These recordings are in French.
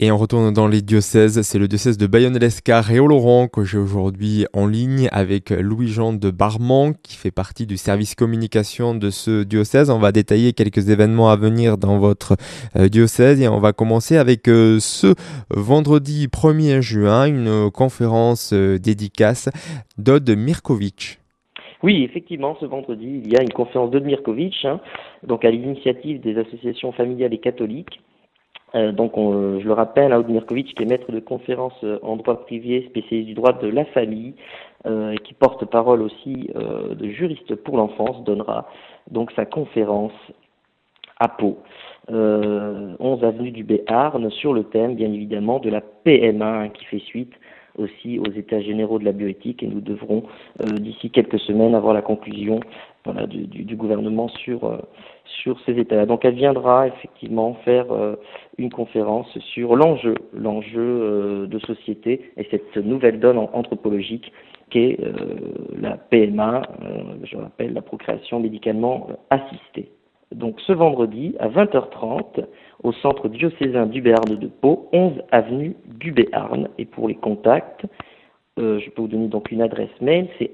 Et on retourne dans les diocèses. C'est le diocèse de Bayonne-Lescar et Oloron que j'ai aujourd'hui en ligne avec Louis-Jean de Barmant qui fait partie du service communication de ce diocèse. On va détailler quelques événements à venir dans votre diocèse et on va commencer avec ce vendredi 1er juin, une conférence dédicace d'Od Mirkovic. Oui, effectivement, ce vendredi, il y a une conférence d'Od Mirkovic, donc à l'initiative des associations familiales et catholiques. Je le rappelle, Aude Mirkovic, qui est maître de conférence en droit privé, spécialiste du droit de la famille, et qui porte parole aussi de juriste pour l'enfance, donnera donc sa conférence à Pau, 11 avenue du Béarn, sur le thème, bien évidemment, de la PMA, qui fait suite aussi aux états généraux de la bioéthique, et nous devrons d'ici quelques semaines avoir la conclusion du gouvernement sur ces états-là. Donc elle viendra effectivement faire une conférence sur l'enjeu de société et cette nouvelle donne anthropologique qu'est la PMA, je rappelle, la procréation médicalement assistée. Donc ce vendredi à 20h30 au centre diocésain du Béarn de Pau, 11 avenue du Béarn. Et pour les contacts, je peux vous donner donc une adresse mail, c'est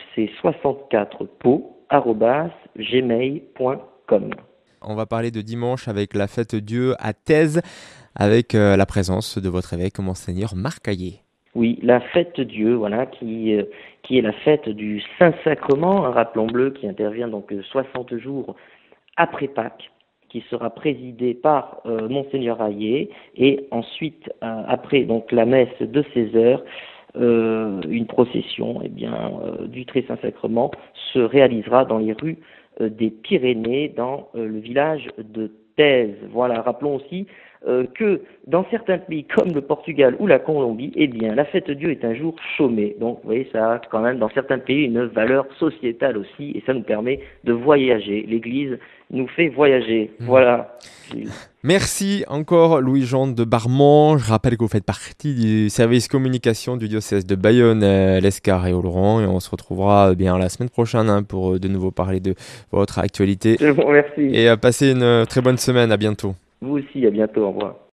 afc64pau@gmail.com. On va parler de dimanche avec la fête Dieu à Thèse, avec la présence de votre évêque, Monseigneur Marc Hayet. Oui, la fête Dieu, voilà, qui est la fête du Saint-Sacrement, rappelons-le, qui intervient donc 60 jours après Pâques, qui sera présidé par Monseigneur Hayet, et ensuite, après donc la messe de 16 heures, une procession du Très Saint-Sacrement se réalisera dans les rues des Pyrénées, dans le village de Thèse. Voilà, rappelons aussi que dans certains pays comme le Portugal ou la Colombie, la fête Dieu est un jour chômé. Donc, vous voyez, ça a quand même dans certains pays une valeur sociétale aussi, et ça nous permet de voyager. L'Église nous fait voyager. Voilà. Merci encore Louis-Jean de Barmant. Je rappelle que vous faites partie du service communication du diocèse de Bayonne, l'Escar et Oloron, et on se retrouvera bien la semaine prochaine pour de nouveau parler de votre actualité. Je vous remercie. Et passez une très bonne semaine. À bientôt. Vous aussi, à bientôt. Au revoir.